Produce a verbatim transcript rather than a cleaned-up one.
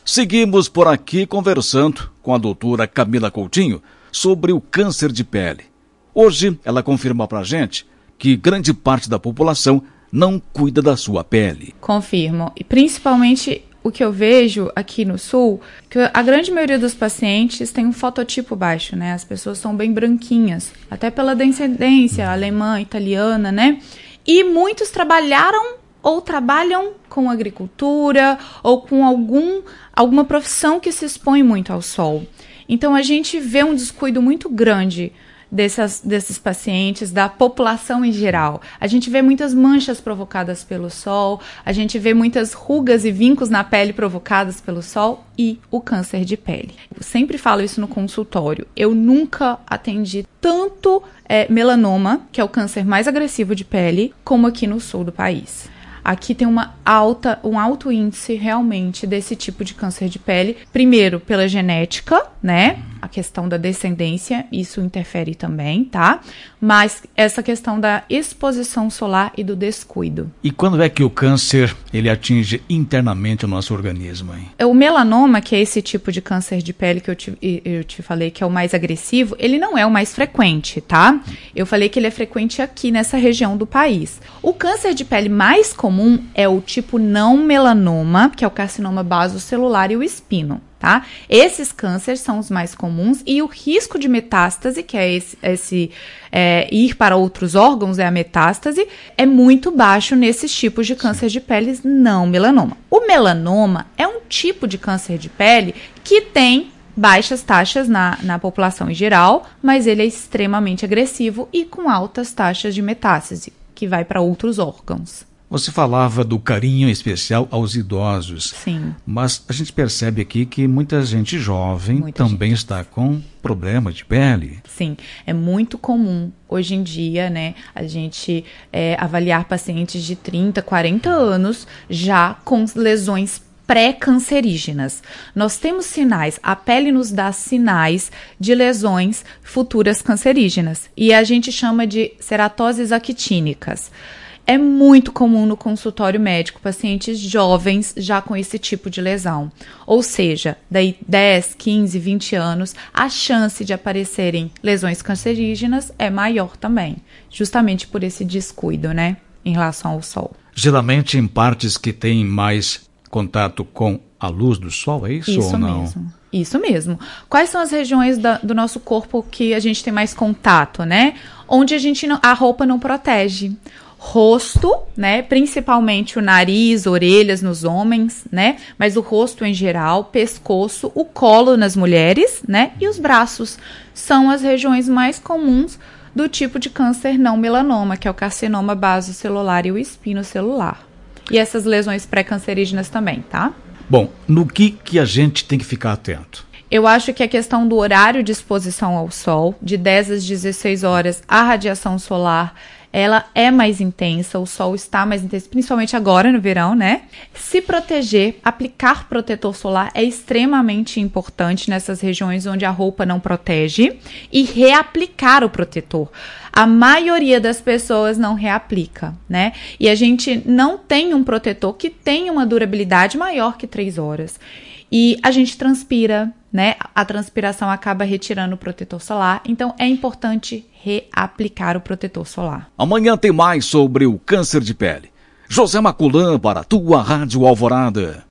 Seguimos por aqui conversando com a doutora Camila Coutinho sobre o câncer de pele. Hoje ela confirma pra gente que grande parte da população não cuida da sua pele. Confirmo. E principalmente o que eu vejo aqui no Sul, que a grande maioria dos pacientes tem um fototipo baixo, né? As pessoas são bem branquinhas, até pela descendência alemã, italiana, né? E muitos trabalharam ou trabalham com agricultura ou com algum, alguma profissão que se expõe muito ao sol. Então, a gente vê um descuido muito grande dessas, desses pacientes, da população em geral. A gente vê muitas manchas provocadas pelo sol, a gente vê muitas rugas e vincos na pele provocadas pelo sol e o câncer de pele. Eu sempre falo isso no consultório. Eu nunca atendi tanto é, melanoma, que é o câncer mais agressivo de pele, como aqui no sul do país. Aqui tem uma alta, um alto índice realmente desse tipo de câncer de pele. Primeiro, pela genética, né? A questão da descendência, isso interfere também, tá? Mas essa questão da exposição solar e do descuido. E quando é que o câncer ele atinge internamente o nosso organismo, hein? O melanoma, que é esse tipo de câncer de pele que eu te, eu te falei que é o mais agressivo, ele não é o mais frequente, tá? Eu falei que ele é frequente aqui nessa região do país. O câncer de pele mais comum é o tipo não melanoma, que é o carcinoma basocelular e o espino. Tá? Esses cânceres são os mais comuns e o risco de metástase, que é esse, esse é, ir para outros órgãos, é a metástase, é muito baixo nesses tipos de câncer de pele não melanoma. O melanoma é um tipo de câncer de pele que tem baixas taxas na, na população em geral, mas ele é extremamente agressivo e com altas taxas de metástase, que vai para outros órgãos. Você falava do carinho especial aos idosos. Sim. Mas a gente percebe aqui que muita gente jovem muita também gente. está com problema de pele. Sim, é muito comum hoje em dia, né, a gente é, avaliar pacientes de trinta, quarenta anos já com lesões pré-cancerígenas. Nós temos sinais, a pele nos dá sinais de lesões futuras cancerígenas e a gente chama de ceratoses actínicas. É muito comum no consultório médico pacientes jovens já com esse tipo de lesão. Ou seja, daí dez, quinze, vinte anos, a chance de aparecerem lesões cancerígenas é maior também, justamente por esse descuido, né, em relação ao sol. Geralmente em partes que têm mais contato com a luz do sol, é isso, isso ou não? Mesmo. Isso mesmo. Quais são as regiões da, do nosso corpo que a gente tem mais contato, né? Onde a, gente não, a roupa não protege. Rosto, né, principalmente o nariz, orelhas nos homens, né, mas o rosto em geral, pescoço, o colo nas mulheres, né, e os braços são as regiões mais comuns do tipo de câncer não melanoma, que é o carcinoma basocelular e o espinocelular. E essas lesões pré-cancerígenas também, tá? Bom, no que, que a gente tem que ficar atento? Eu acho que a questão do horário de exposição ao sol, de dez às dezesseis horas, a radiação solar, ela é mais intensa, o sol está mais intenso, principalmente agora no verão, né? Se proteger, aplicar protetor solar é extremamente importante nessas regiões onde a roupa não protege e reaplicar o protetor. A maioria das pessoas não reaplica, né? E a gente não tem um protetor que tenha uma durabilidade maior que três horas. E a gente transpira, né? A transpiração acaba retirando o protetor solar, então é importante reaplicar o protetor solar. Amanhã tem mais sobre o câncer de pele. José Maculã para a tua Rádio Alvorada.